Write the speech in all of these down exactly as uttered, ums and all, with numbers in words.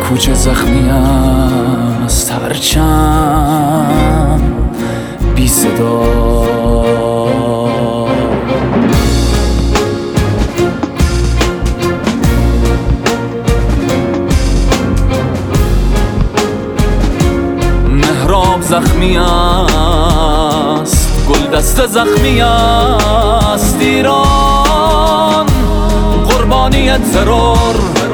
کوچه زخمی است هرچند بی صدا. مهراب زخمی است، گلدسته زخمی است ایران، قربانی ترور.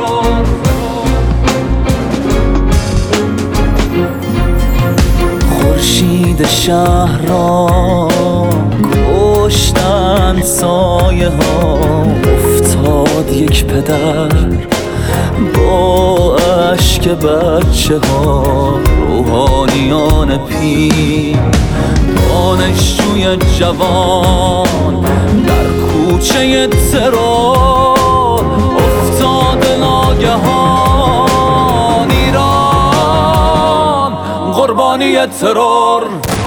خورشید شهر را کشتند سایه ها، افتاد یک پدر با اشک بچه ها. روحانیان پیر، دانشجوی جوان در کوچه ترور افتاد ناگهان. ایران قربانی ترور.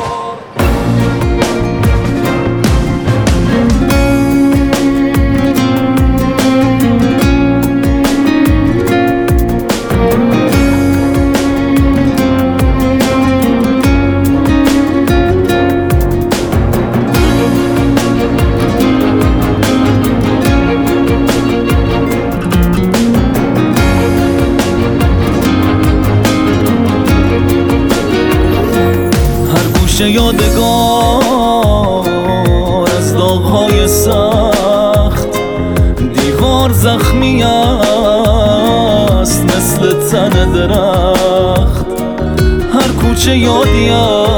یادگار از داغ‌های سخت، دیوار زخمی است مثل تن درخت. هر کوچه یادی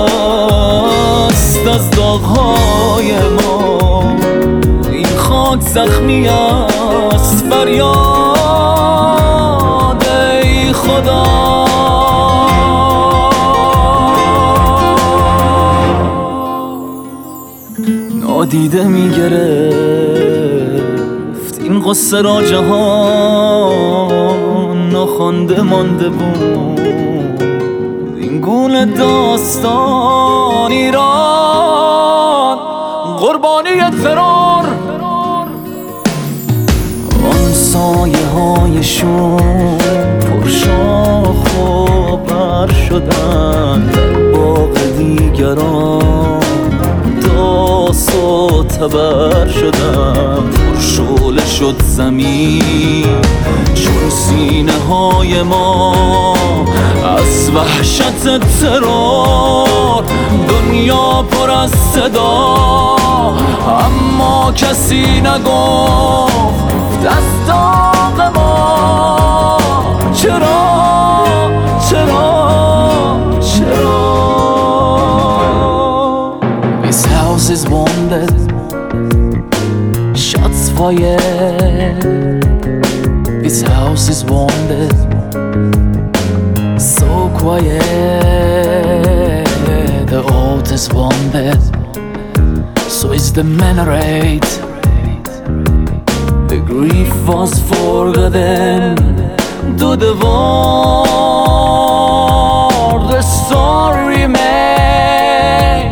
است از داغ‌های ما، این خاک زخمی است. فریاد ای خدا، نادیده می گرفت این قصه را جهان، ناخوانده مانده بود این گونه داستان. ایران قربانی ترور. آن سایه هایشون پرشاخ و بر شدن، در باغ دیگران داس و تبر شدم. پرشعله شد زمین چون سینه های ما از وحشت ترور. دنیا پر از صدا اما کسی نگفت از داغ ما. چرا چرا چرا This house is wounded, shots fired. This house is wounded, so quiet. The oath is wounded, so is the minaret. The grief was forgotten to the war. The story remains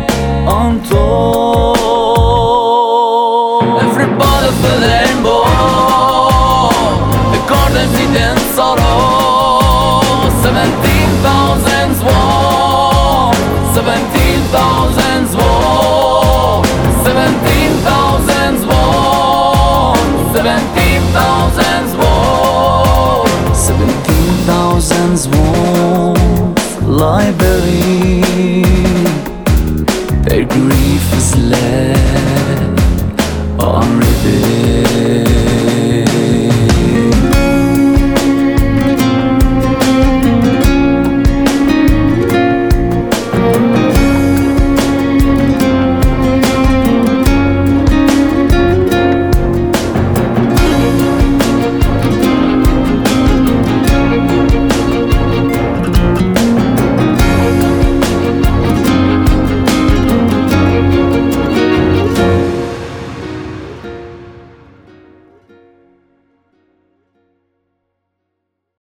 untold. Everybody feel the rainbow, the gardens in sorrow. Seventeen thousands war, seventeen thousands war, seventeen thousands war, seventeen thousands war, seventeen thousands war. Lie buried